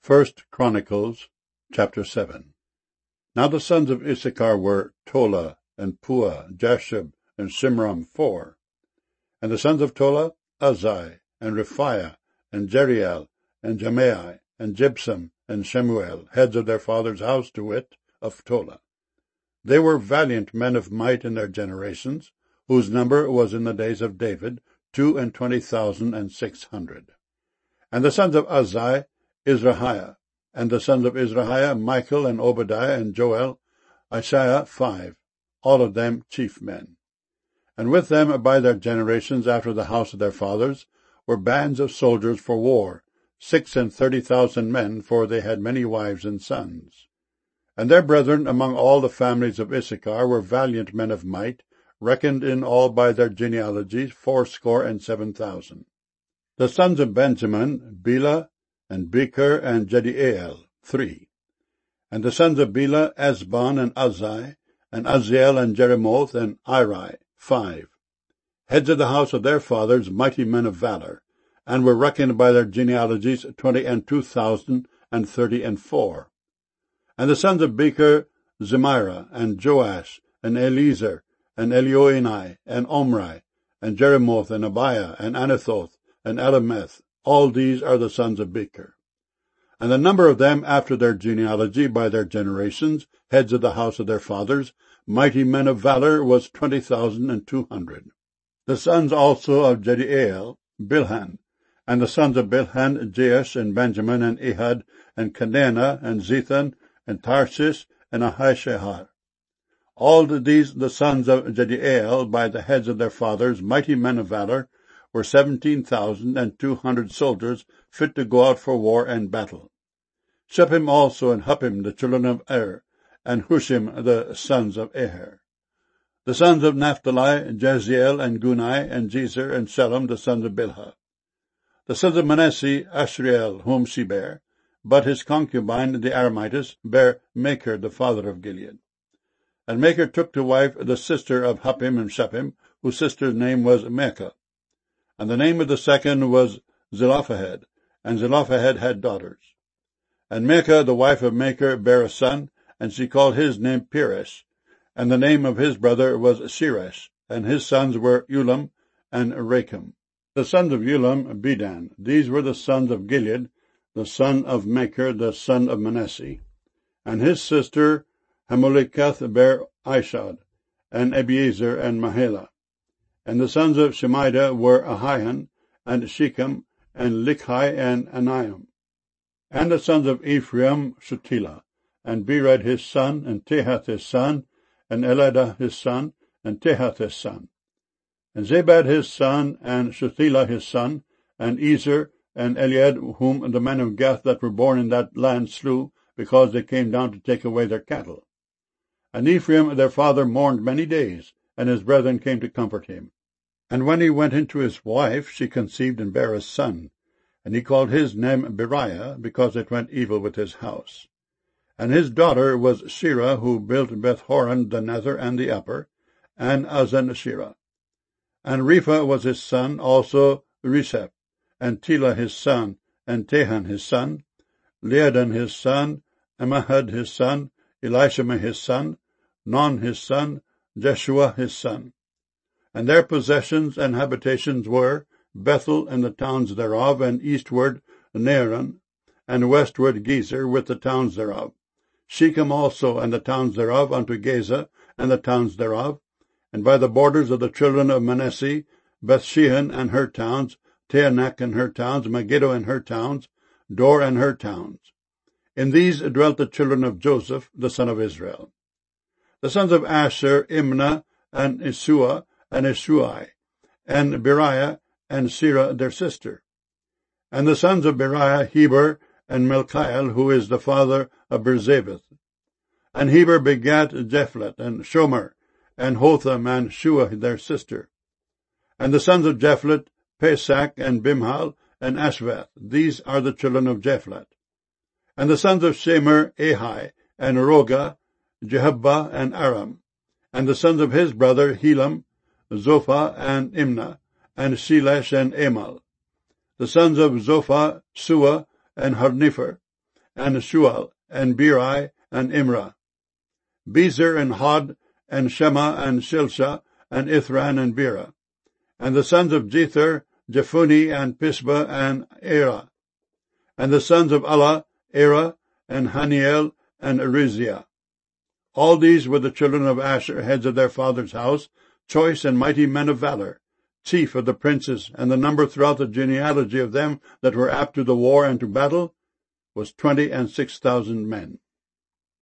First Chronicles, chapter 7. Now the sons of Issachar were Tola, and Puah, Jashub, and Shimram 4. And the sons of Tola, Uzai, and Rephaiah, and Jeriel, and Jahmai, and Jibsam, and Shemuel, heads of their father's house, to wit, of Tola. They were valiant men of might in their generations, whose number was in the days of David 22,600. And the sons of Uzai, Izrahiah, and the sons of Izrahiah, Michael, and Obadiah, and Joel, Isaiah 5, all of them chief men. And with them by their generations after the house of their fathers were bands of soldiers for war, 36,000 men, for they had many wives and sons. And their brethren among all the families of Issachar were valiant men of might, reckoned in all by their genealogies 7,000. The sons of Benjamin, Bela, and Becher, and Jediael, 3. And the sons of Bela, Esbon, and Uzai, and Uzziel, and Jeremoth, and Iri, 5. Heads of the house of their fathers, mighty men of valor, and were reckoned by their genealogies 22,034. And the sons of Becher, Zemira, and Joash, and Eliezer, and Elioenai, and Omri, and Jeremoth, and Abiah, and Anathoth, and Elameth. All these are the sons of Becher. And the number of them after their genealogy by their generations, heads of the house of their fathers, mighty men of valor, was 20,200. The sons also of Jediael, Bilhan, and the sons of Bilhan, Jeush, and Benjamin, and Ehud, and Kenana, and Zethan, and Tarshish, and Ahishahar. All these the sons of Jediael by the heads of their fathers, mighty men of valor, were 17,200 soldiers fit to go out for war and battle. Shuppim also and Huppim, the children of Er, and Hushim, the sons of Aher. The sons of Naphtali, Jeziel, and Gunai, and Jezer, and Shalom, the sons of Bilhah. The sons of Manasseh, Ashriel, whom she bare, but his concubine, the Aramitess, bare Machir, the father of Gilead. And Machir took to wife the sister of Huppim and Shuppim, whose sister's name was Maachah. And the name of the second was Zelophehad, and Zelophehad had daughters. And Maachah, the wife of Machir, bare a son, and she called his name Peresh, and the name of his brother was Sheresh, and his sons were Ulam and Rakem. The sons of Ulam, Bedan. These were the sons of Gilead, the son of Machir, the son of Manasseh. And his sister Hamoliketh bare Ishad, and Abiezer, and Mahalah. And the sons of Shemida were Ahian, and Shechem, and Likhi, and Aniam. And the sons of Ephraim, Shutila, and Bered his son, and Tehath his son, and Eladah his son, and Tehath his son. And Zabad his son, and Shutila his son, and Ezer, and Eliad, whom the men of Gath that were born in that land slew, because they came down to take away their cattle. And Ephraim their father mourned many days, and his brethren came to comfort him. And when he went into his wife, she conceived and bare a son, and he called his name Beriah, because it went evil with his house. And his daughter was Shirah, who built Beth-horon the nether and the upper, and Azan-Shirah. And Repha was his son, also Resheph, and Tela his son, and Tehan his son, Leadan his son, Ammihud his son, Elishama his son, Non his son, Jeshua his son. And their possessions and habitations were Bethel and the towns thereof, and eastward Naaran, and westward Gezer with the towns thereof, Shechem also and the towns thereof unto Gaza and the towns thereof, and by the borders of the children of Manasseh, Bethshean and her towns, Taanach and her towns, Megiddo and her towns, Dor and her towns. In these dwelt the children of Joseph, the son of Israel. The sons of Asher, Imnah, and Isua, and Ishuai, and Beriah, and Sirah their sister. And the sons of Beriah, Heber, and Melchiel, who is the father of Berzabeth. And Heber begat Jephlet, and Shomer, and Hotham, and Shua their sister. And the sons of Jephlet, Pesach, and Bimhal, and Ashvath. These are the children of Jephlet. And the sons of Shemer, Ahi, and Roga, Jehubbah, and Aram. And the sons of his brother, Helam, Zophah, and Imnah, and Shelesh, and Amal. The sons of Zophah, Sua, and Harnifer. and Shual, and Beri, and Imrah. Bezer, and Hod, and Shema, and Shilsha, and Ithran, and Bera. And the sons of Jether, Jephuni, and Pisbah, and Era. And the sons of Allah, Era, and Haniel, and Ariziah. All these were the children of Asher, heads of their father's house, choice and mighty men of valor, chief of the princes, and the number throughout the genealogy of them that were apt to the war and to battle was 26,000 men.